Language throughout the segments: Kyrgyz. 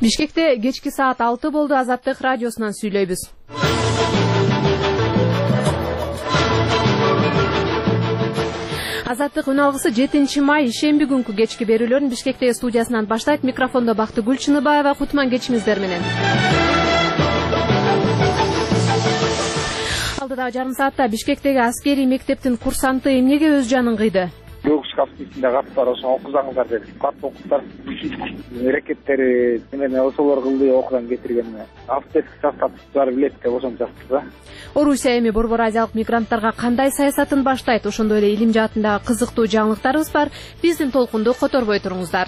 Бишкекте кечки саат 6 болду. Азаттык радиосунан сүйлөйбүз. Азаттык үн алгысы 7 май ишемби күнкү кечки берүүлөрүн Бишкектеги студиясынан баштайт. Микрофондо Бакты Гүлчүнүбаева. Кутман кечиңиздер менен. Алдыдагы жарым саатта Бишкектеги аскерий мектептин курсанты эмнеге өз жанын кыйды? Бөгүш капсысында каптар ошо окузаңыздар деп катты окуттар аракеттери эмне ошолор кылды, окудан кетирген автотест состав билет деп ошончо жазды да. Орусия эми Борбор Азиялык мигранттарга кандай саясатын баштайт? Ошондой эле илим жаатындагы кызыктуу жаңылыктарыбыз бар. Биздин толкунду которбой туруңуздар.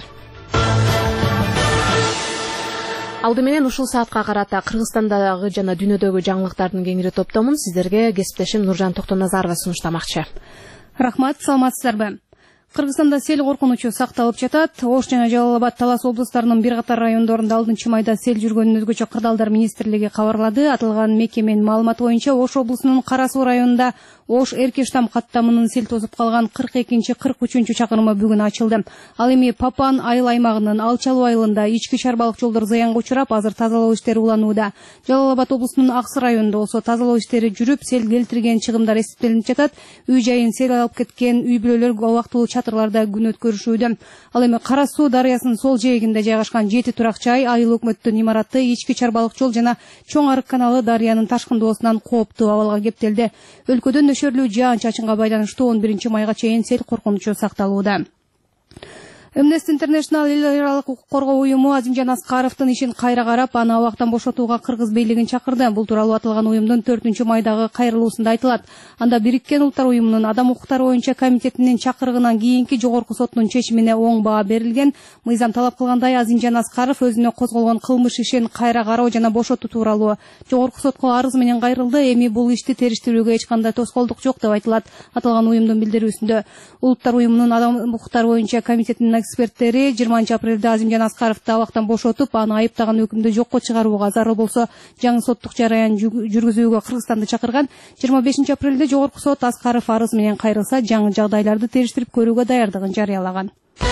Алды менен ушул саатка карата Кыргызстандагы жана дүйнөдөгү жаңылыктардын кеңири топтомун сиздерге кесиптешим Нуржан Токтоназарова сунуштамакчы. Рахмат, саламатсыздарбы? Кыргызстанда сел коркунучу сакталып жатат. Ош жана Жалал Абад, Талас облустарынын бир катар райондорунда 6-майда сел жүргөнүн өзгөчө кырдаалдар министрлиги кабарлады. Аталган мекеменин маалыматы боюнча Ош облусунун Кара Суу районунда Ош Эркештам каттамынын сел тосуп калган 42-43 чакырымы бүгүн ачылды. Ал эми Папан айыл аймагынын Алчалуу айылында ички чарбалык жолдор заянга учурап, азыр тазалоо иштери уланууда. Жалал Абад облусунун Аксы районунда болсо тазалоо иштери жүрүп, сел келтирген чыгымдар эсептелинип жатат. Үй жайын сел алып кеткен үй бүлөлөр убактылуу чатырларда күн өткөрүшүүдө. Ал эми Кара Суу дарыясынын сол жээгинде жайгашкан 7 турак жай, айыл өкмөттүн имараты, ички чарбалык жол жана Чоң Арык каналы дарыянын ташкындоосунан кооптуу абалга кептелди. Өлкөдөн нөшөрлүү жаан-чачынга байланыштуу 11-майга чейин сел коркунучу сакталууда. Amnesty International эл аралык укук коргоо уюму Азимжан Аскаровдун ишин кайра карап, аны абактан бошотууга кыргыз бийлигин чакырды. Бул тууралуу аталган уюмдун 4-майдагы кайрылуусунда айтылат. Анда Бириккен Улуттар уюмунун Адам укуктары боюнча комитетинин чакырыгынан кийинки жогорку соттун чечимине оң баа берилген. Мыйзам талап кылгандай Азимжан Аскаров өзүнө козголгон кылмыш ишин кайра кароо жана бошотуу тууралуу жогорку сотко арыз менен кайрылды. Эми бул ишти териштирүүгө эч кандай тоскоолдук жок деп айтылат. Аталган уюмдун билдирүүсүндө Улуттар уюмунун Адам укуктары боюнча комитетинин эксперттери 20-апрелде Азимжан Аскаровду абактан бошотуп, аны айыптаган өкүмдү жокко чыгарууга, зарыл болсо жаңы соттук жараян жүргүзүүгө Кыргызстанды чакырган. 25-апрелде жогорку сот Аскаров арыз менен кайрылса, жаңы жагдайларды териштирип көрүүгө даярдыгын жарыялаган.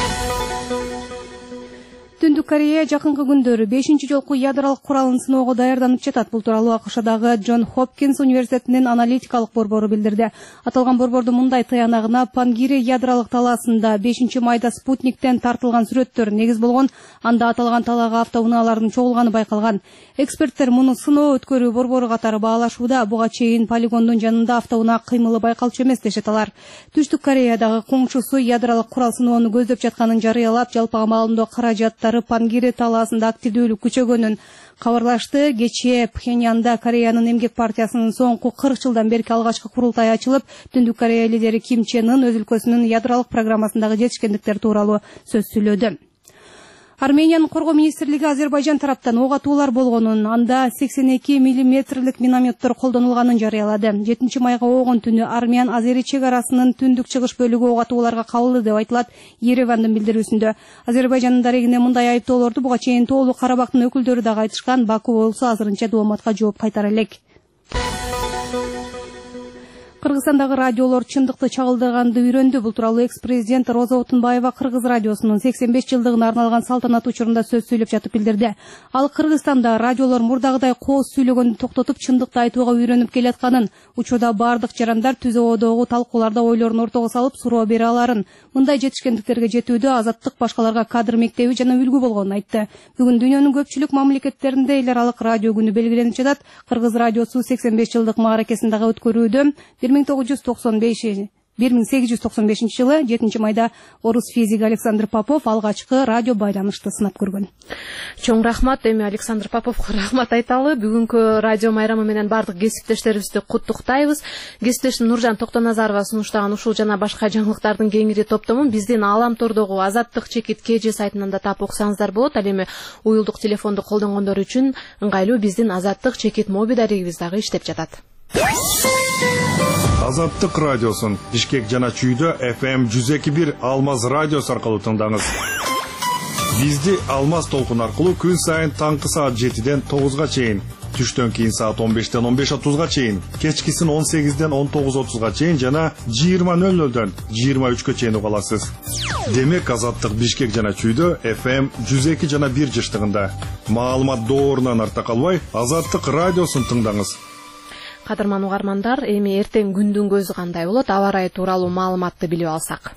Түндүк Корея жакынкы күндөрү 5-чи жолку ядролук куралын сыноого даярданып жатат. Бул тууралуу АКШдагы Джон Хопкинс университетинин аналитикалык борбору билдирди. Аталган борбордун мындай тыянагына Пангири ядролук талаасында 5-майда спутниктен тартылган сүрөттөр негиз болгон. Анда аталган талаага автоунаалардын чогулганы байкалган. Эксперттер муну сыноо өткөрүү борбору катары баалашууда. Буга чейин полигондун жанында автоунаа кыймылы байкалчу эмес дешет алар. Түштүк Кореядагы коңшусу ядролук курал сыноону көздөп жатканын жарыялап, жалпыга маалымдоо каражаттары Пангири талаасында активдүүлүк күчөгөнүн кабарлашты. Кечээ Пхеньянда Кореянын эмгек партиясынын соңку 40 жылдан берки алгачкы курултай ачылып, Түндүк Корея лидери Ким Чен Ын өз өлкөсүнүн ядролук программасындагы жетишкендиктер тууралуу сөз сүйлөдү. Армениянын коргоо министрлиги Азербайжан тараптан ок атуулар болгонун, анда 82 мм минометтор колдонулганын жарыялады. 7-майга огон түнү Армян-Азери чек арасынын түндүк-чыгыш бөлүгү ок атууларга кабылды деп айтылат Еревандын билдирүүсүндө. Азербайжандын дарегине мындай айыптоолорду буга чейин Тоолуу Карабактын өкүлдөрү дагы айтышкан. Баку болсо азырынча дооматка жооп кайтара элек. Кыргызстандагы радиолор чындыкты чагылдырганды үйрөндү. Бул тууралуу экс-президент Роза Отунбаева Кыргыз радиосунун 85 жылдыгына арналган салтанат учурунда сөз сүйлөп жатып билдирди. Ал Кыргызстанда радиолор мурдагыдай кооз сүйлөгөндү токтотуп, чындыкты айтууга үйрөнүп келатканын, учурда бардык жарандар түз ободогу талкууларда ойлорун ортого салып, суроо бере аларын, мындай жетишкендиктерге жетүүдө азаттык башкаларга кадр мектеби жана үлгү болгонун айтты. Бүгүн дүйнөнүн көпчүлүк мамлекеттеринде эл аралык радио күнү белгиленип жатат. Кыргыз радиосу 85 жылдык мааракесин дагы өткөрүүдө. 1895 жылы 7-майда орус физик Александр Попов алгачкы радио байланышты сынап көргөн. Чоң рахмат. Эми Александр Поповго рахмат айталы. Бүгүнкү радио майрамы менен бардык кесиптештерибизди куттуктайбыз. Кесиптешим Нуржан Токтоназарова сунуштаган ушул жана башка жаңылыктардын кеңири топтомун биздин Аламтордогу Азаттык чекит КЖ сайтынан да таап окусаңыздар болот. Ал эми уюлдук телефонду колдонгондор үчүн ыңгайлуу биздин Азаттык чекит моби дарегибиз дагы иштеп жатат. Азаттык радиосын Бишкек жана Чүйдө FM 102.1 Алмаз радиосу аркылуу тыңдаңыз. Бизди Алмаз толкун аркылуу күн сайын таңкы саат 7-ден 9-га чейин Түштөн кийин саат 15-тен 15:30 чейин, кечкисин 18-ден 19:30 чейин жана 20:00-дөн 23-кө чейин уга аласыз. Демек Азаттык Бишкек жана Чүйдө FM 102 жана 1 жыштыгында. Маалымат доорунан арта калбай, Азаттык радиосун тыңдаңыз. Кадырман угармандар, эми эртең күндүн көзү кандай болот? Аба ырайы тууралуу маалыматты билип алсак.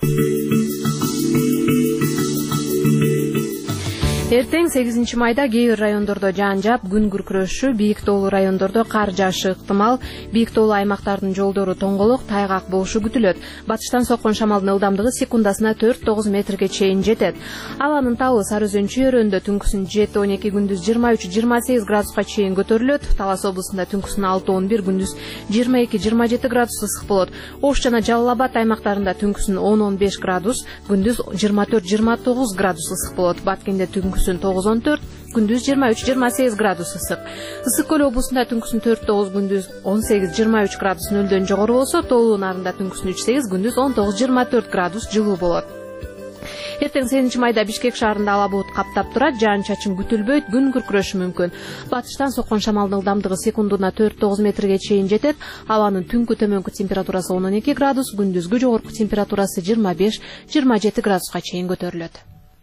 Эртең 8 майда кээ бир райондордо жаан жаап, күн күркүрөшү, бийик тоолуу райондордо кар жаашы ыктымал, бийик тоолуу аймактардын жолдору тоңголок, тайгак болушу күтүлөт. Батыштан соккон шамалдын ылдамдыгы секундасына 4-9 метрге чейин жетет. Абанын табы Сары Өзөн чөйрөндө түнкүсүн 7-12, күндүз 23-28 градуска чейин көтөрүлөт. Талас облусунда түнкүсүн 6-11, күндүз 22-27 градус ысык болот. Ош жана Жалал Абад аймактарында түнкүсүн 10-15 градус, күндүз 24-29 градус ысык болот. Баткенде түнкүсүн 9-14, күндүз 23-28 градус ысык. Ысык көл облусунда түнкүсүн 4-9, күндүз 18-23 градус нөлдөн жогору болсо, тоолуу нарында түнкүсүн 3-8, күндүз 19-24 градус жылуу болот. Эртең 8 майда Бишкек шаарында ала булут каптап турат, жаан-чачын күтүлбөйт, күн күркүрөшү мүмкүн. Батыштан соккон шамалдын ылдамдыгы секундуна 4-9 метрге чейин жетет. Абанын түнкү төмөнкү температурасы 12 градус, күндүзгү жогорку температурасы 25-27 градуска чейин көтөрүлөт.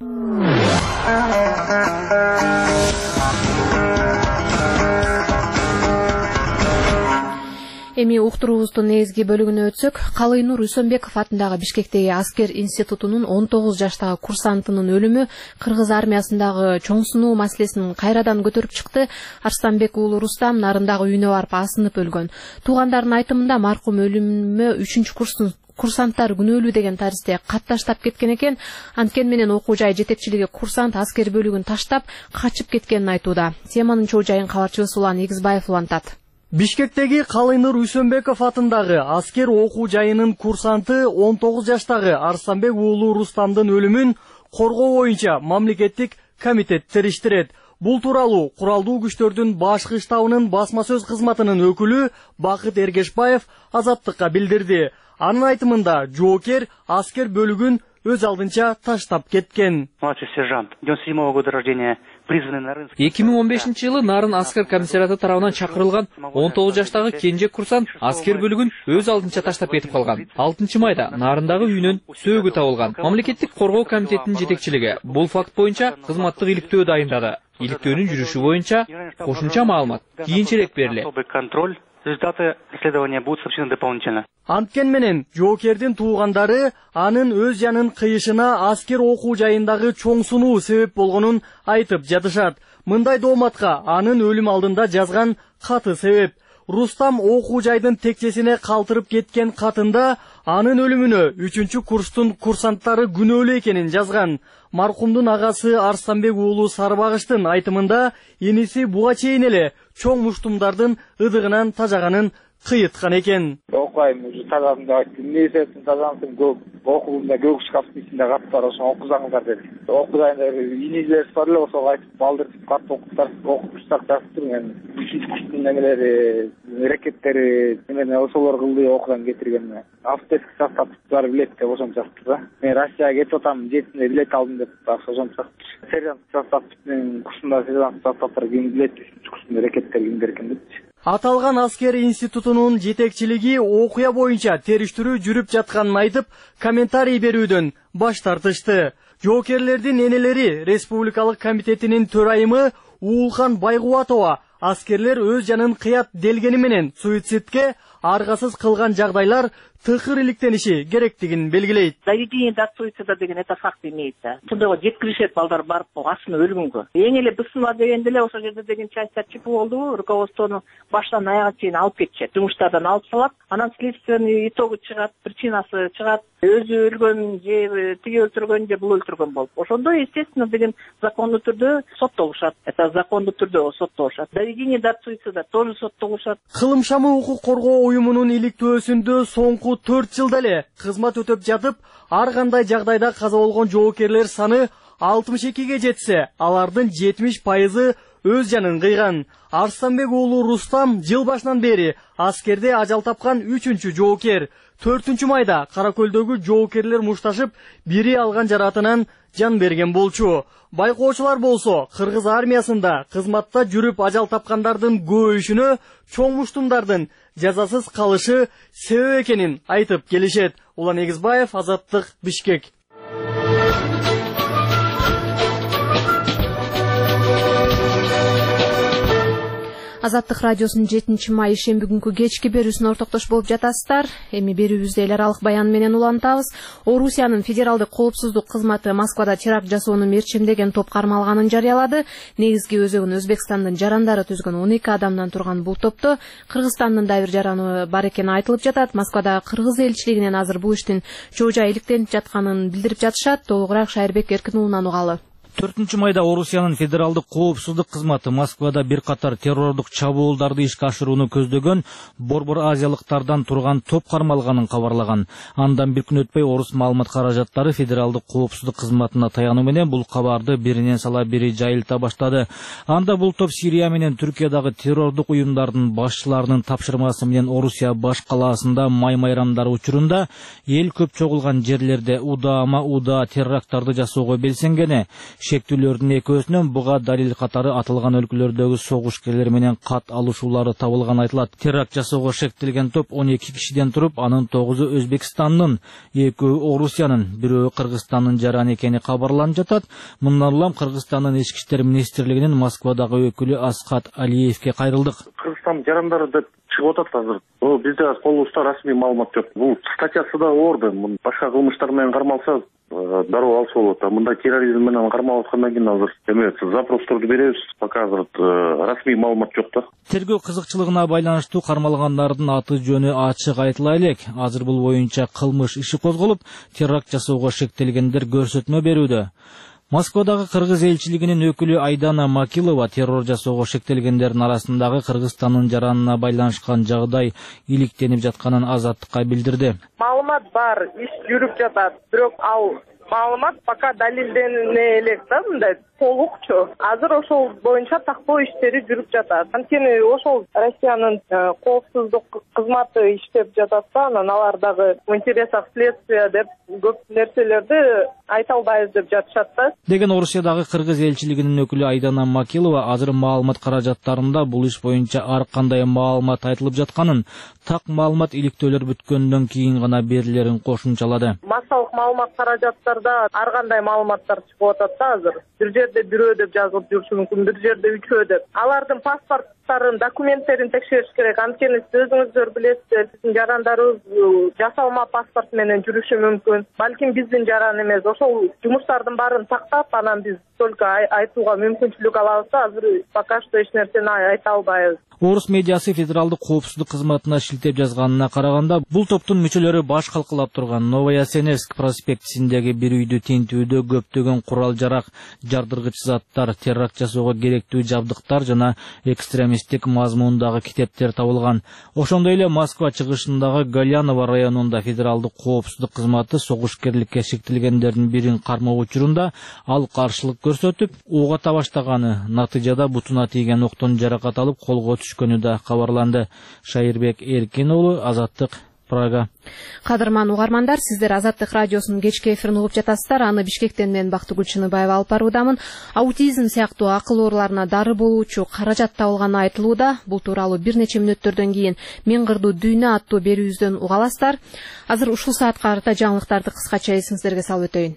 Эми уктуруубуздун негизги бөлүгүнө өтсөк, Калыйнур Үсөнбеков атындагы Бишкектеги аскер институтунун 19 жаштагы курсантынын өлүмү кыргыз армиясындагы чоң сыноо маселесин кайрадан көтөрүп чыкты. Арстанбек уулу Рустам нарындагы үйүнө барып асынып өлгөн. Туугандардын айтымында маркум өлүмү 3-курстун курсанттар күнөөлүү деген таристе кат таштап кеткен экен. Анткени менен окуу жай жетекчилиги курсант аскер бөлүгүн таштап качып кеткенин айтууда. Теманын чоо жайын кабарчыбыз Улан Эгизбаев улантат. Бишкектеги Калыйнур Үсөнбеков атындагы аскер окуу жайынын курсанты 19 жаштагы Арстанбек уулу Рустамдын өлүмүн коргоо боюнча мамлекеттик комитет териштирет. Бул тууралуу куралдуу күчтөрдүн башкы штабынын басма сөз кызматынын өкүлү Бакыт Эргешбаев Азаттыкка билдирди. Анын айтымында жоокер аскер бөлүгүн өз алдынча таштап кеткен. Младший сержант 97-го года рождения, призванный на Рынск. 2015-жылы Нарын аскер комиссариаты тарабынан чакырылган 19 жаштагы кенже курсант аскер бөлүгүн өз алдынча таштап кетип калган. 6 майда Нарындагы үйүнөн сөөгү табылган. Мамлекеттик коргоо комитетинин жетекчилиги бул факт боюнча кызматтык иликтөө дайындады. Иликтөөнүн жүрүшү боюнча кошумча маалымат кийинчерээк берилет. Контроль. Результаты расследования будут сообщены дополнительно. Анткен менен жоокердин туугандары анын өз жанын кыйышына аскер окуу жайындагы чоң сунуу себеп болгонун айтып жатышат. Мындай дооматка анын өлүм алдында жазган каты себеп. Рустам окуу жайдын текчесине калтырып кеткен катында анын өлүмүнө 3-курстун курсанттары күнөөлүү экенин жазган. Маркумдун агасы Арстанбек уулу Сарбагыштын айтымында иниси буга чейин эле чоң муштумдардын ыдыгынан тажаганын кыйыткан экен. Окуйм, уже тазамда университеттин тазамдын окуумда көк шкафтын ичинде кат бар, ошо окузаңыздар деди. Окуйда инилер бар эле, ошого айтып балдыртып кат окуптар, окуштар тартып мен курстун немелери, ракеттери, менен ошолор кылды окудан кетирген. Автотест состав билет деп ошончо чыкты да. Мен Россияга кетип атам, жетинде билет алдым деп ошончо чыкты. Сержант состав менен курсунда сержант составтар ким билет, 3-курстун ракеттер кимдер экен деп. Аталган аскер институтунун жетекчилиги окуя боюнча териштирүү жүрүп жатканын айтып, комментарий берүүдөн баш тартышты. Жоокерлердин энелери Республикалык комитетинин төрайымы Уулхан Байгубатова аскерлер өз жанын кыят делгени менен суицидке аргасыз кылган жагдайлар тыкыр иликтениши керектигин белгилейт. Доведение до суицида деген это факт имеется. Тудага жеткиришет балдар барып асынып өлгөнгө. Эң эле бысынма дегенде эле ошол жерде деген частьтар чип болду, руководствону баштан аягына чейин алып кетишет. Жумуштардан алып салат, анан следственный итогу чыгат, причинасы чыгат. Өзү өлгөн же тиги өлтүргөн же бул өлтүргөн болуп. Ошондо естественно деген закондуу түрдө соттолушат. Это закондуу түрдө соттолушат. Доведение до суицида тоже соттолушат. Кылымшамы укук коргоо уюмунун иликтөөсүндө соңку 4 жылда эле кызмат өтөп жатып, ар кандай жагдайда каза болгон жоокерлер саны 62ге жетсе, алардын 70% өз жанын кыйган. Арстанбек уулу Рустам жыл башынан бери аскерде ажал тапкан 3-чү жоокер. 4-майда Каракөлдөгү жоокерлер мушташып, бири алган жаратынан жан берген болчу. Байкоочулар болсо, кыргыз армиясында кызматта жүрүп ажал тапкандардын көбүшүнө чоң муштумдардын жазасыз калышы себеп экенин айтып келишет. Улан Эгизбаев, Азаттык, Бишкек. Азаттык радиосунун 7-май ишемби күнкү кечки берүүсүнө ортоктош болуп жатасыздар. Эми берүүбүздө эл аралык баян менен улантабыз. Орусиянын федералдык коопсуздук кызматы Москвада теракт жасоону мерчемдеген топ кармалганын жарыялады. Негизги өзөгүн Өзбекстандын жарандары түзгөн 12 адамдан турган бул топто Кыргызстандын да бир жараны бар экени айтылып жатат. Москвада кыргыз элчилигинен азыр бул иштин жоо-жай иликтенип жатканын билдирип жатышат. Толугураак Шайырбек Эркин уулунан угалы. 4-майда Орусиянын федералдык коопсуздук кызматы Москвада бир катар террорлук чабуулдарды ишке ашырууну көздөгөн борбор азиялыктардан турган топ кармалганын кабарлаган. Андан бир күн өтпөй орус маалымат каражаттары федералдык коопсуздук кызматына таянуу менен бул кабарды биринен сала бири жайылта баштады. Анда бул топ Сирия менен Түркиядагы террорлук уюмдардын башчыларынын тапшырмасы менен Орусия баш калаасында май майрамдары учурунда эл көп чогулган жерлерде удаа терракттарды жасоого белсенгени, шектүүлөрдүн экөөсүнөн буга далил катары атылган өлкөлөрдөгү согушкерлер менен кат алышуулары табылган айтылат. Теракт жасоого шектелген топ 12 кишиден туруп, анын 9-у Өзбекстандын, 2-өө Орусиянын, 1-өө Кыргызстандын жараны экени кабарланып жатат. Мындан улам Кыргызстандын ички иштер министрлигинин Москвадагы өкүлү Аскат Алиевке кайрылдык. Кыргызстан жарандары деп чыгып атат азыр. Бизде колубузда расмий маалымат жок. Бул статьясы да орду. Башка кылмыштар менен кармалса дароо алса болот. Мындай терроризм менен кармалып аткандан кийин азыр запросторду беребиз, пока азыр расмий маалымат жок да. Тергөө кызыкчылыгына байланыштуу кармалгандардын аты жөнү ачык айтыла элек. Азыр бул боюнча кылмыш иши козголуп, теракт жасоого шектелгендер көрсөтмө берүүдө. Москвадагы кыргыз элчилигинин өкүлү Айдана Макилова террор жасоого шектелгендердин арасындагы Кыргызстандын жаранына байланышкан жагдай иликтенип жатканын Азаттыкка билдирди. Маалымат бар, иш жүрүп жатат, бирок ал маалымат пока далилдене элек да, мындай толукчу. Азыр ошол боюнча тактоо иштери жүрүп жатат. Анткени ошол Россиянын коопсуздук кызматы иштеп жатат да, анан алар дагы в интересах следствия деп көп нерселерди айта албайбыз деп жатышат да. Деген Орусиядагы кыргыз элчилигинин өкүлү Айдана Макилова азыр маалымат каражаттарында бул иш боюнча ар кандай маалымат айтылып жатканын, так маалымат иликтөөлөр бүткөндөн кийин гана берилерин кошумчалады. Массалык маалымат каражаттарда ар кандай маалыматтар чыгып атат да азыр. Бир жерде 1 деп жазылып жүрүшү мүмкүн, бир жерде 3 деп. Алардын паспорттарын, документтерин текшериш керек. Анткени сиз өзүңүздөр билесиздер, биздин жарандарыбыз жасалма паспорт менен жүрүшү мүмкүн. Балким биздин жаран эмес. Ошол жумуштардын баарын тактап, анан биз только айтууга мүмкүнчүлүк алабыз да, азыр пока что эч нерсени айта албайбыз. Орус медиасы федералдык коопсуздук кызматына шилтеп жазганына караганда, бул топтун мүчөлөрү баш калкалап турган Новая Сеневск проспектисиндеги бир үйдү тинтүүдө көптөгөн курал-жарак, жардыргыч заттар, теракт жасоого керектүү жабдыктар жана экстремисттик мазмундагы китептер табылган. Ошондой эле Москва чыгышындагы Галяново районунда федералдык коопсуздук кызматы согушкерликке шектелгендердин бирин кармоо учурунда ал каршылык көрсөтүп, ок ата баштаганы, натыйжада бутуна тийген октон жаракат алып колго түшкөнү да кабарланды. Шайырбек Эркин уулу, Азаттык, Прага. Кадырман угармандар, сиздер Азаттык радиосунун кечки эфирин угуп жатасыздар. Аны Бишкектен мен Бактыгүл Чыныбаева алып баруудамын. Аутизм сыяктуу акыл ооруларына дары болуучу каражат табылганы айтылууда. Бул тууралуу бир нече мүнөттөрдөн кийин Мен кырдуу дүйнө аттуу берүүбүздөн уга аласыздар. Азыр ушул саатка карата жаңылыктарды кыскача эсиңиздерге салып өтөйүн.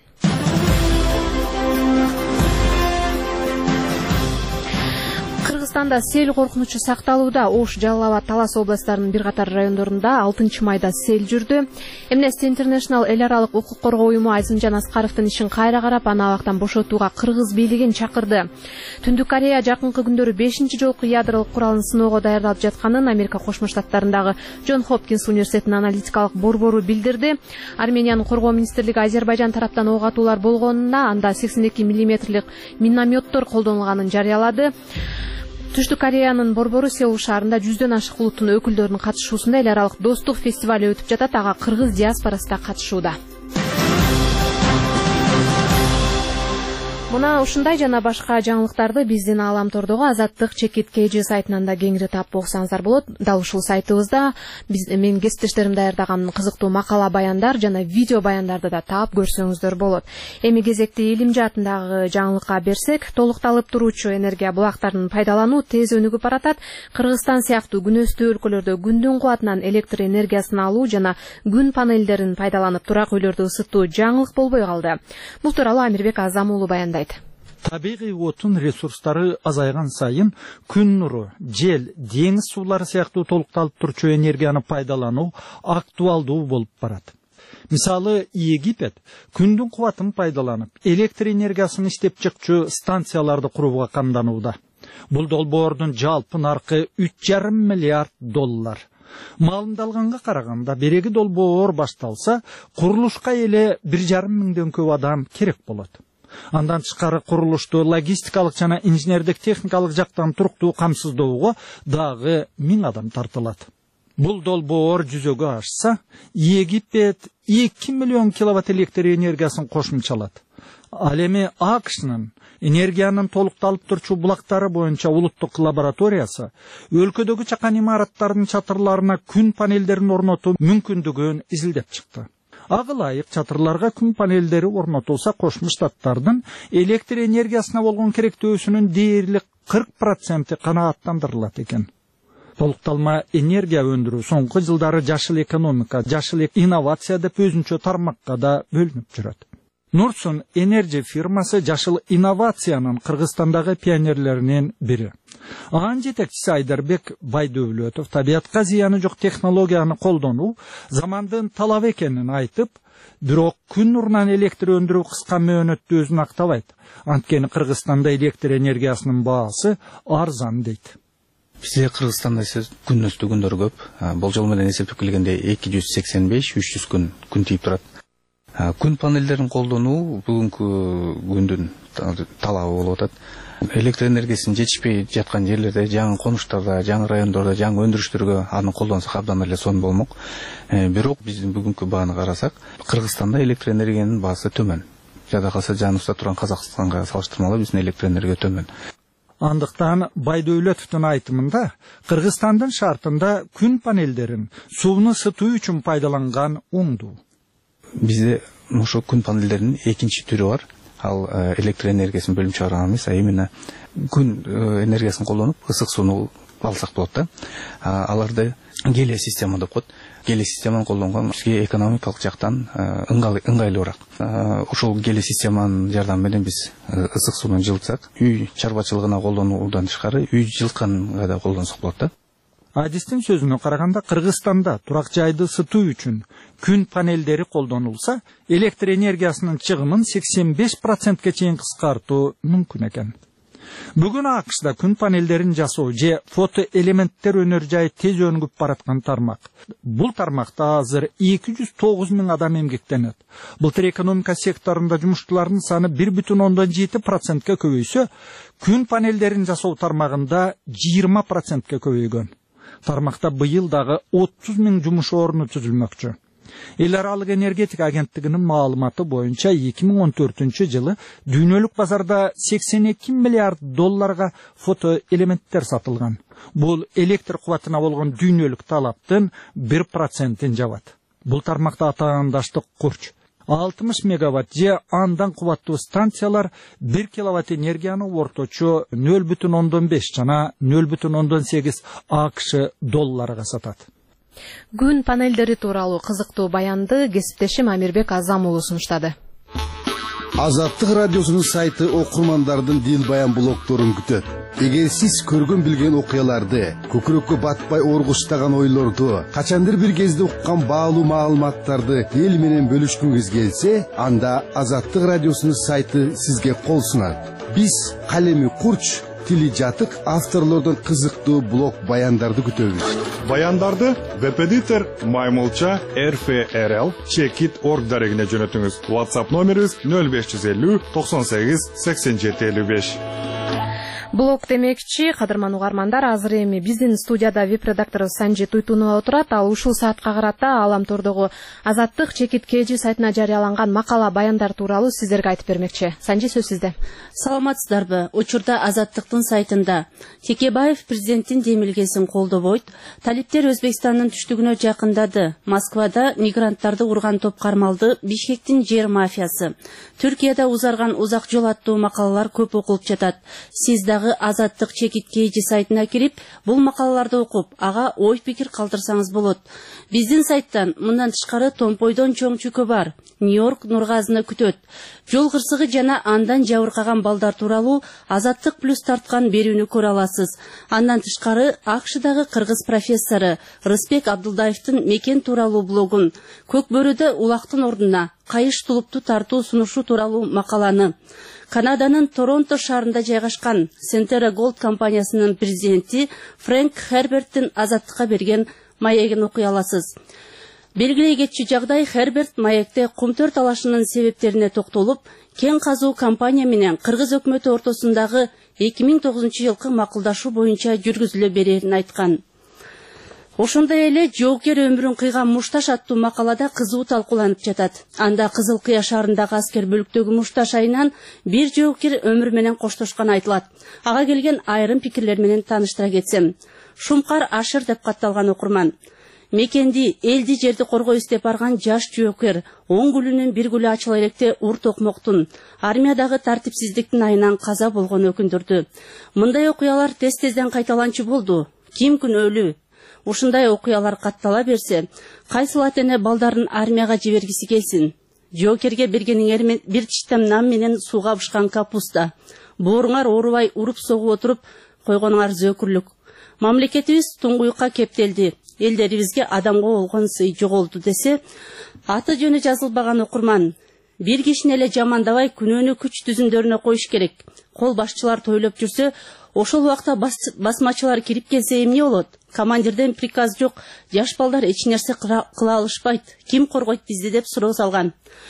Кыргызстанда сел коркунучу сакталууда. Ош, Жалал Абад, Талас областарынын бир катар райондорунда 6-майда сел жүрдү. Amnesty International эл аралык укук коргоо уюму Айсынжан Аскаровдун ишин кайра карап, аны абактан бошотууга кыргыз бийлигин чакырды. Түндүк Корея жакынкы күндөрү 5-чи жолку ядролук куралын сыноого даярдалып жатканын Америка Кошмо Штаттарындагы Джон Хопкинс университетинин аналитикалык борбору билдирди. Армениянын коргоо министрлиги Азербайжан тараптан ок атуулар болгонуна, анда 82 мм минометтор колдонулганын жарыялады. Түштүк Кореянын борбору Сеул шаарында 100дөн ашык улуттун өкүлдөрүнүн катышуусунда эл аралык достук фестивали өтүп жатат. Ага кыргыз диаспорасы да катышууда. Мына ушундай жана башка жаңылыктарды биздин Ааламтордогу Азаттык чекит KG сайтынан да кеңири таап окусаңыздар болот. Дал ушул сайтыбызда менин кесиптештерим даярдаган кызыктуу макала баяндар жана видео баяндарды да таап көрсөңүздөр болот. Эми кезекти илим жаатындагы жаңылыкка берсек, толукталып туруучу энергия булактарын пайдалануу тез өнүгүп баратат. Кыргызстан сыяктуу күнөстүү өлкөлөрдө күндүн кубатынан электр энергиясын алуу жана күн панелдерин пайдаланып турак үйлөрдү ысытуу жаңылык болбой калды. Бул тууралуу Амирбек Азамуулу баяндайт. Табигый отун ресурстары азайган сайын күн нуру, жел, деңиз суулары сыяктуу толукталып турчу энергияны пайдалануу актуалдуу болуп барат. Мисалы, Египет күндүн кубатын пайдаланып, электр энергиясын иштеп чыкчу станцияларды курууга камданууда. Бул долбоордун жалпы наркы $3,5 миллиард. Маалымдалганга караганда, береги долбоор башталса, курулушка эле 1,5 миңден көп адам керек болот. Андан тышкары курулушту логистикалык жана инженердик техникалык жактан туруктуу камсыздоого дагы 1000 адам тартылат. Бул долбоор жүзөгө ашса, Египет 2 миллион киловатт электр энергиясын кошумчалат. Ал эми АКШнын энергиянын толукталып турчу булактары боюнча улуттук лабораториясы өлкөдөгү чакан имараттардын чатырларына күн панелдерин орнотуу мүмкүндүгүн изилдеп чыкты. Ага ылайык чатырларга күн панелдери орнотулса, Кошмо Штаттардын электр энергиясына болгон керектөөсүнүн дээрлик 40% канааттандырылат экен. Толукталма энергия өндүрүү соңку жылдары жашыл экономика, жашыл инновация деп өзүнчө тармакка да бөлүнүп жүрөт. Нурсун Energy фирмасы жашыл инновациянын Кыргызстандагы пионерлеринин бири. Анын жетекчиси Айдарбек Байдөвлөтов табиятка зыяны жок технологияны колдонуу замандын талабы экенин айтып, бирок күн нурунан электр өндүрүү кыска мөөнөттө өзүн актабайт. Анткени Кыргызстанда электр энергиясынын баасы арзан дейт. Бизде Кыргызстанда күнөстүү күндөр көп. Болжол менен эсептеп келгенде 285-300 күн тийип турат. Күн панелдерин колдонуу бүгүнкү күндүн талабы болуп атат. Электр энергиясын жетишпей жаткан жерлерде, жаңы конуштарда, жаңы райондордо, жаңы өндүрүштөргө аны колдонсак абдан эле сонун болмок. Бирок биздин бүгүнкү бааны карасак, Кыргызстанда электр энергиянын баасы төмөн. Жада калса жаныбызда турган Казакстанга салыштырмалуу биздин электр энергия төмөн. Андыктан Байдөвлөтовдун айтымында Кыргызстандын шартында күн панелдерин сууну ысытуу үчүн пайдаланган оңдуу. Бизде ошо күн панелдеринин экинчи түрү бар. Ал электр энергиясын бөлүп чыгарган эмес, именно күн энергиясын колдонуп ысык сууну алсак болот да. Аларды гелия система деп коет. Гелия системаны колдонгон бизге экономикалык жактан ыңгайлуураак. Ошол гелия системанын жардамы менен биз ысык сууну жылытсак, үй чарбачылыгына колдонуудан тышкары үй жылытканга да колдонсок болот да. Адистин сөзүнө караганда, Кыргызстанда турак жайды ысытуу үчүн күн панелдери колдонулса, электр энергиясынын чыгымын 85%ке чейин кыскартуу мүмкүн экен. Бүгүн АКШда күн панелдерин жасоо же фотоэлементтер өнөр жайы тез өнүгүп бараткан тармак. Бул тармакта азыр 209 000 адам эмгектенет. Былтыр экономика секторунда жумуштуулардын саны 1,7%ке көбөйсө, күн панелдерин жасоо тармагында 20%ке көбөйгөн. Тармакта быйыл дагы 30 000 жумуш орну түзүлмөкчү. Эл аралык энергетика агенттигинин маалыматы боюнча 2014 жылы дүйнөлүк базарда $82 миллиард фотоэлементтер сатылган. Бул электр кубатына болгон дүйнөлүк талаптын 1%-ин жабат. Бул тармакта атаандаштык курч. 60 мегаватт же андан кубаттуу станциялар 1 киловатт энергияны орточо 0,5 жана 0,8 АКШ долларга сатат. Күн панелдери тууралуу кызыктуу баянды кесиптешим Амирбек Азамуулу сунуштады. Азаттык радиосунун сайты окурмандардын дил баян блогторун күтөт. Эгер сиз көргөн билген окуяларды, көкүрөккө батпай оргуштаган ойлорду, качандыр бир кезде уккан баалуу маалыматтарды эл менен бөлүшкүңүз келсе, анда Азаттык радиосунун сайты сизге кол сунат. Биз калеми курч, тили жатык авторлордон кызыктуу блог баяндарды күтөбүз. Баяндарды Веб-эдитор Маймылча RFRL Checkit.org дарегине жөнөтүңүз. WhatsApp номерибиз 0550 98 87 55. Блог демекчи, кадырман угармандар, азыр эми биздин студияда веб-редактору Санжи Туйтунова отурат. Ал ушул саатка карата Аламтордогу Азаттык чекит KG сайтына жарыяланган макала баяндар тууралуу сиздерге айтып бермекчи. Санжи, сөз сизде. Саламатсыздарбы? Учурда Азаттыктын сайтында Текебаев президенттин демилгесин колдобойт. Талиптер Өзбекстандын түштүгүнө жакындады. Москвада мигранттарды урган топ кармалды. Бишкектин жер мафиясы. Түркияда узарган узак жол аттуу макалалар көп окулуп жатат. Сиз дагы Азаттык чекит KG сайтына кирип, бул макалаларды окуп, ага ой пикир калтырсаңыз болот. Биздин сайттан мындан тышкары Томпойдон чоң чүкө бар. Нью-Йорк Нургазыны күтөт. Жол кырсыгы жана андан жабыркаган балдар тууралуу Азаттык плюс тарткан берүүнү көрө аласыз. Андан тышкары АКШдагы кыргыз профессору Рыспек Абдулдаевдин мекен тууралуу блогун, Көк бөрүдө улактын ордуна кайыш тулупту тартуу сунушу тууралуу макаланы, Канаданын Торонто шаарында жайгашкан Centera Gold компаниясынын президенти Фрэнк Херберттин Азаттыкка берген маегин окуй аласыз. Белгилей кетчү жагдай, Херберт маекте кумтөр талашынын себептерине токтолуп, кен казуу компания менен кыргыз өкмөтү ортосундагы 2009-жылкы макулдашуу боюнча жүргүзүлө берерин айткан. Ошондой эле жоокер өмүрүн кыйган Мушташ аттуу макалада кызуу талкууланып жатат. Анда Кызыл Кыя шаарындагы аскер бөлүктөгү Мушташ айынан бир жоокер өмүр менен коштошкан айтылат. Ага келген айрым пикирлер менен тааныштыра кетсем. Шумкар Ашыр деп катталган окурман. Мекенди, элди, жерди коргой издеп барган жаш жоокер 10 гүлүнүн бир гүлү ачыла электе ур токмоктун, армиядагы тартипсиздиктин айынан каза болгон өкүндүрдү. Мындай окуялар тез-тезден кайталанчу болду. Ким күнөөлүү? Ушундай окуялар каттала берсе, кайсыл ата-эне балдарын армияга жибергиси келсин? Жоокерге бергениңер бир читтем нан менен сууга бышкан капуста. Бооруңар оорубай уруп согуп отуруп койгонуңар зөөкүрлүк. Мамлекетибиз туңгуюкка кептелди. Элдерибизге адамга болгон сый жоголду десе, аты жөнү жазылбаган окурман. Бир кишини эле жамандабай күнөөнү күч түзүмдөрүнө коюш керек. Кол башчылар тойлоп жүрсө, ошол убакта басмачылар кирип келсе эмне болот? Командирден приказ жок, жаш балдар эч нерсе кыла алышпайт. Ким коргойт бизди деп суроо салган.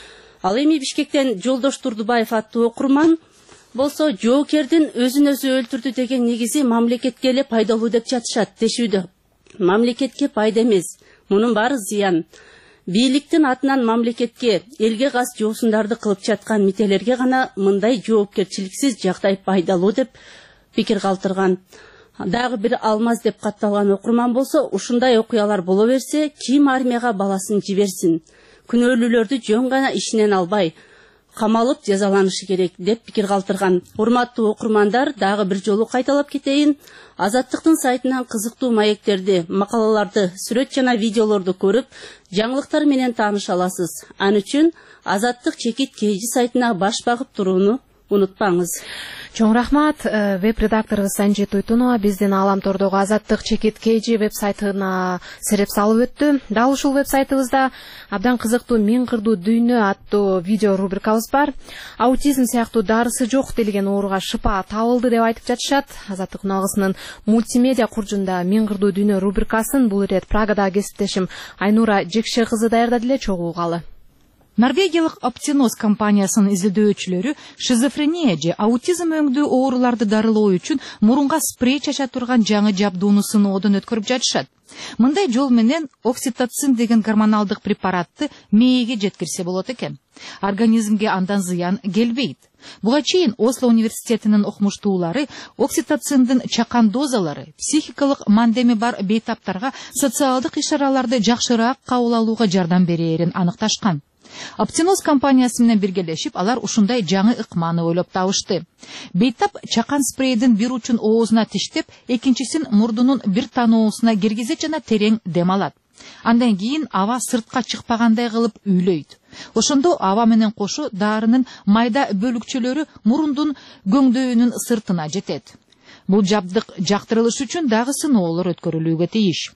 Ал эми Бишкектен Жолдош Турдубаев аттуу окурман болсо, жоокердин өзүн өзү өлтүрдү деген негизи мамлекетке эле пайдалуу деп жатышат, дешүүдө. Мамлекетке пайда эмес, мунун баары зыян. Бийликтин атынан мамлекетке, элге газ жоосундарды кылып жаткан мителерге гана мындай жоопкерчиликсиз жагдай пайдалуу деп пикир калтырган. Дагы бир Алмаз деп катталган окурман болсо, ушундай окуялар боло берсе, ким армияга баласын жиберсин? Күнөөлүүлөрдү жөн гана ишинен албай, камалып жазаланышы керек деп пикир калтырган. Урматтуу окурмандар, дагы бир жолу кайталап кетейин. Азаттыктын сайтынан кызыктуу маектерди, макалаларды, сүрөт жана видеолорду көрүп, жаңылыктар менен тааныша аласыз. Ан үчүн Азаттык чекит KG сайтына баш багып турууну унутпаңыз. Чоң рахмат. Веб-редактору Санжи Туйтунова биздин Аламтордогу Азаттык чекит KG веб-сайтына сереп салып өттү. Дал ушул веб-сайтыбызда абдан кызыктуу Миң кырдуу дүйнө аттуу видео рубрикабыз бар. Аутизм сыяктуу дарысы жок делген ооруга шыпа табылды деп айтып жатышат. Азаттык алгысынын мультимедиа куржунда Миң кырдуу дүйнө рубрикасын бул ирет Прагадагы кесиптешим Айнура Жекше кызы даярдады эле, чогуу угалы. Норвегиялык Оптинос компаниясынын изилдөөчүлөрү шизофрения же аутизм өңдүү ооруларды дарылоо үчүн мурунга спрей чача турган жаңы жабдууну сыноодон өткөрүп жатышат. Мындай жол менен окситоцин деген гормоналдык препаратты мээге жеткирсе болот экен. Организмге андан зыян келбейт. Буга чейин Осло университетинин окумуштуулары окситоциндин чакан дозалары психикалык мандеми бар бейтаптарга социалдык иш-чараларды жакшыраак кабыл алууга жардам берерин аныкташкан. Оптинос компаниясы менен биргелешип, алар ушундай жаңы ыкманы ойлоп табышты. Бейтап чакан спрейдин бир учун оозуна тиштеп, экинчисин мурдунун бир таноосуна киргизет жана терең дем алат. Андан кийин аба сыртка чыкпагандай кылып үйлөйт. Ошондо аба менен кошо дарынын майда бөлүкчөлөрү мурундун көңдөөнүн сыртына жетет. Бул жабдык жактырылыш үчүн дагы сыноолор өткөрүлүүгө тийиш.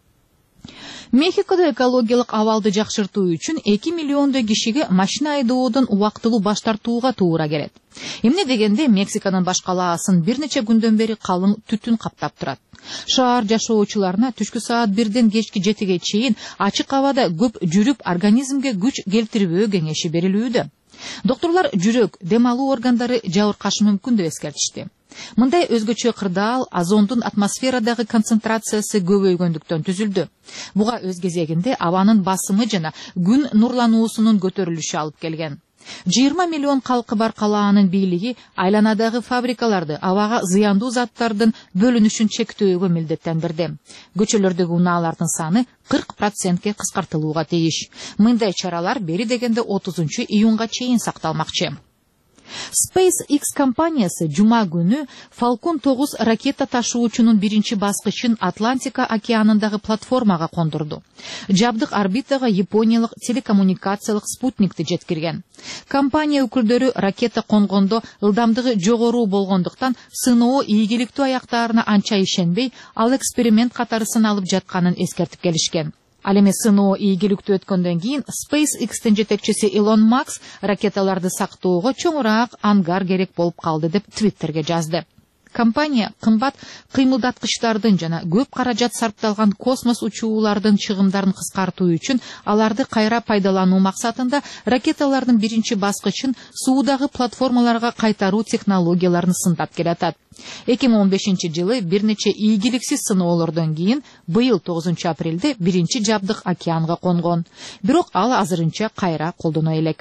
Мехикодо экологиялык абалды жакшыртуу үчүн 2 миллиондой кишиге машина айдоодон убактылуу баш тартууга туура келет. Эмне дегенде Мексиканын баш калаасын бир нече күндөн бери калың түтүн каптап турат. Шаар жашоочуларына түшкү саат 1ден кечки 7ге чейин ачык абада көп жүрүп организмге күч келтирбөө кеңеши берилүүдө. Докторлор жүрөк, дем алуу органдары жабыркашы мүмкүн деп эскертишти. Мындай өзгөчө кырдаал озондун атмосферадагы концентрациясы көбөйгөндүктөн түзүлдү. Буга өз кезегинде абанын басымы жана күн нурлануусунун көтөрүлүшү алып келген. 20 миллион калкы бар калаанын бийлиги айланадагы фабрикаларды абага зыяндуу заттардын бөлүнүшүн чектөөгө милдеттендирди. Көчөлөрдөгү унаалардын саны 40%ке кыскартылууга тийиш. Мындай чаралар бери дегенде 30 июнга чейин сакталмакчы. SpaceX компаниясы жума күнү Falcon 9 ракета ташуучунун биринчи баскычын Атлантика океанындагы платформага кондурду. Жабдык орбитага япониялык телекоммуникациялык спутникти жеткирген. Компания өкүлдөрү ракета конгондо ылдамдыгы жогору болгондуктан сыноо ийгиликтүү аяктаарына анча ишенбей, ал эксперимент катары сыналып жатканын эскертип келишкен. Ал эми сыноо ийгиликтүү өткөндөн кийин SpaceX-тин жетекчиси Илон Маск ракеталарды сактоого чоңураак ангар керек болуп калды деп Твиттерге жазды. Компания кымбат кыймылдаткычтардын жана көп каражат сарпталган космос учуулардын чыгымдарын кыскартуу үчүн аларды кайра пайдалануу максатында ракеталардын биринчи баскычын суудагы платформаларга кайтаруу технологияларын сындап келатат. 2015-жылы бир нече ийгиликсиз сыноолордон кийин быйыл 9 апрелде биринчи жабдык океанга конгон. Бирок ал азырынча кайра колдоно элек.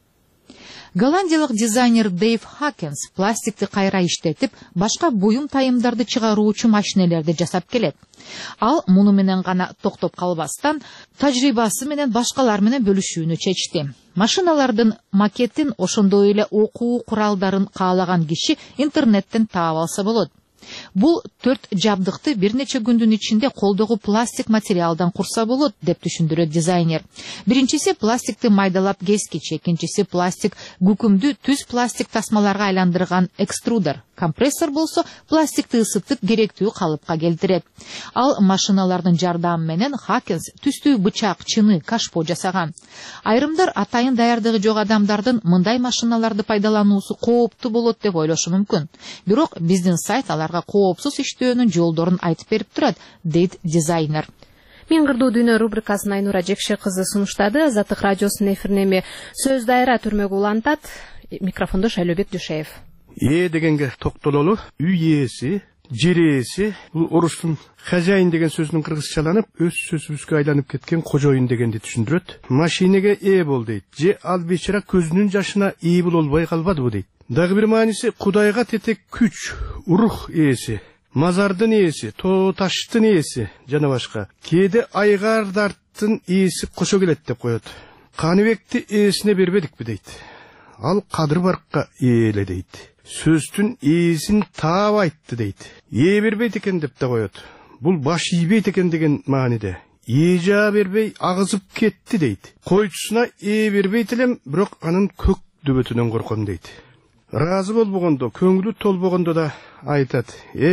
Голландиялык дизайнер Дейв Хакенс пластикти кайра иштетип, башка буюм тайымдарды чыгаруучу машинелерди жасап келет. Ал муну менен гана токтоп калбастан, тажрыйбасы менен башкалар менен бөлүшүүнү чечти. Машиналардын макетин ошондой эле окуу куралдарын каалаган киши интернеттен таап алса болот. Бул 4 жабдыкты бир нече күндүн ичинде колдогу пластик материалдан курса болот, деп түшүндүрөт дизайнер. Биринчиси пластикти майдалап кескич, экинчиси пластик күкүмдү түз пластик тасмаларга айландырган экструдер. Компрессор болсо пластикти ысытып керектүү калыпка келтирет. Ал машиналардын жардамы менен Хакенс түстүү бычак, чыны, кашпо жасаган. Айрымдар атайын даярдыгы жок адамдардын мындай машиналарды пайдалануусу кооптуу болот деп ойлошу мүмкүн. Бирок биздин сайт аларга коопсуз иштөөнүн жолдорун айтып берип турат, дейт дизайнер. Мен кырдуу дүйнө рубрикасын Айнура Жекше кызы сунуштады. Азаттык радиосунун эфирине сөз дайра түрмөгү улантат. Микрофондо Шайлообек Дүйшеев. Дегенге токтололу, үй ээси, жер ээси, бул орустун хозяин деген сөзүнүн кыргызчаланып, өз сөзүбүзгө айланып кеткен кожоюн дегенди түшүндүрөт. Машинеге ээ бол дейт. Же ал бечара көзүнүн жашына ээ болбой калбадыбы дейт. Дагы бир мааниси Кудайга тетек күч, рух ээси, мазардын ээси, тоо таштын ээси жана башка. Кээде айгардардын ээси кошо келет деп коет. Каныбекти ээсине бербедикпи дейт. Ал Кадыр Баркка ээле дейт. Сөзтүн ээсин таап айтты дейт. Ээ бербейт экен деп да коет. Бул баш ийбейт экен деген мааниде. Ээ жаа бербей агызып кетти дейт. Койчусуна ээ бербейт элем, бирок анын көк дөбөтүнөн корком дейт. Разы болбогондо, көңүлү толбогондо да айтат.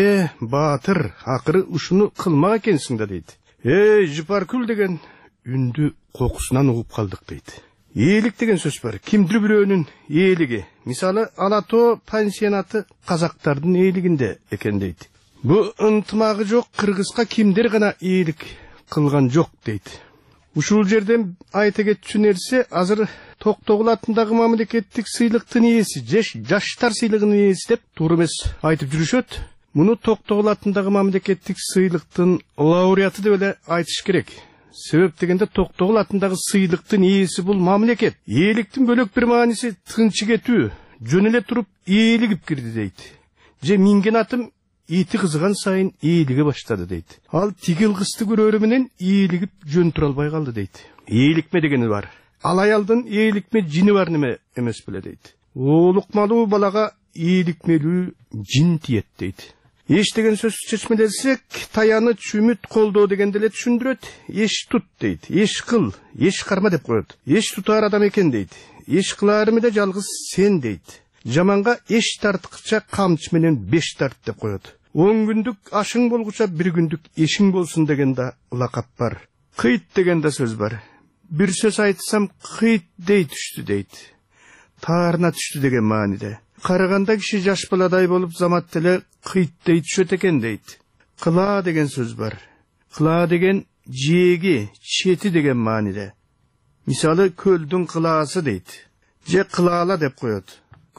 Баатыр, акыры ушуну кылмак экенсиң да дейт. Жыпаркүл деген үндү кокусунан угуп калдык дейт. Ээлик деген сөз бар. Кимдир бирөөнүн ээлиги. Мисалы, Алато пансионаты казактардын ээлигинде экен дейт. Бу ынтымагы жок кыргызга кимдир гана ээлик кылган жок дейт. Ушул жерден айта кетчү нерсе, азыр Токтогул атындагы мамлекеттик сыйлыктын ээси, жаштар сыйлыгынын ээси деп туура эмес айтып жүрүшөт. Муну Токтогул атындагы мамлекеттик сыйлыктын лауреаты деп эле айтыш керек. Себеп дегенде Токтогул атындагы сыйлыктын ээси бул мамлекет. Ээликтин бөлөк бир мааниси тынчы кетүү, жөн эле туруп ээлигип кирди дейт. Же минген атым ити кызган сайын ээлиге баштады дейт. Ал тиги ылгысты көрөрү менен ээлигип жөн тура албай калды дейт. Ээликме дегени бар. Ал аялдын ээликме жини бар неме эмес беле дейт. Оолукмалуу балага ээликмелүү жин тиет дейт. Еш деген сөз чечмелесек, таяны үмүт колдоо дегенде эле түшүндүрөт. Еш тут дейт, еш кыл, еш карма деп коет. Еш тутар адам экен дейт. Еш кыларым эле жалгыз сен дейт. Жаманга еш тарткыча камчы менен 5 тарт деп коет. 10 күндүк ашың болгуча 1 күндүк эшиң болсун деген да лакап бар. Кыйт деген да сөз бар. Бир сөз айтсам кыйт дей түштү дейт. Таарына түштү деген мааниде. Караганда киши жаш баладай болуп замат деле кыйттей түшөт экен дейт. Кыла деген сөз бар. Кыла деген жээги, чети деген мааниде. Мисалы көлдүн кылаасы дейт. Же кылаала деп коет.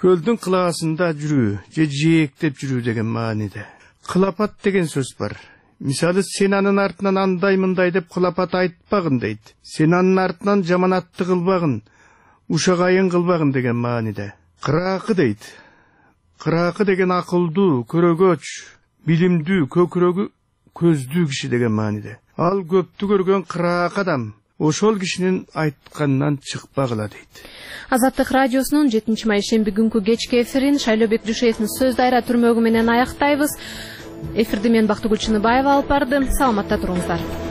көлдүн кылагасында жүрүү же жээктеп жүрүү деген мааниде. Кылапат деген сөз бар. Мисалы, сен анын артынан андай мындай деп кылапат айтпагын дейт. Сен анын артынан жаманатты кылбагын, ушагайын кылбагын деген мааниде. Кыраакы дейт. Кыраакы деген акылдуу, көрөгөч, билимдүү, көкүрөгү көздүү киши деген мааниде. Ал көптү көргөн кыраак адам ошол кишинин айтканынан чыкпагыла дейт. Азаттык радиосунун 7 май шемби күнкү кечки эфирин Шайлообек Дүйшеевдин сөз дайра түрмөгү менен аяктайбыз. Эфирди мен Бактыгүл Чыныбаева алып бардым. Саламатта туруңуздар.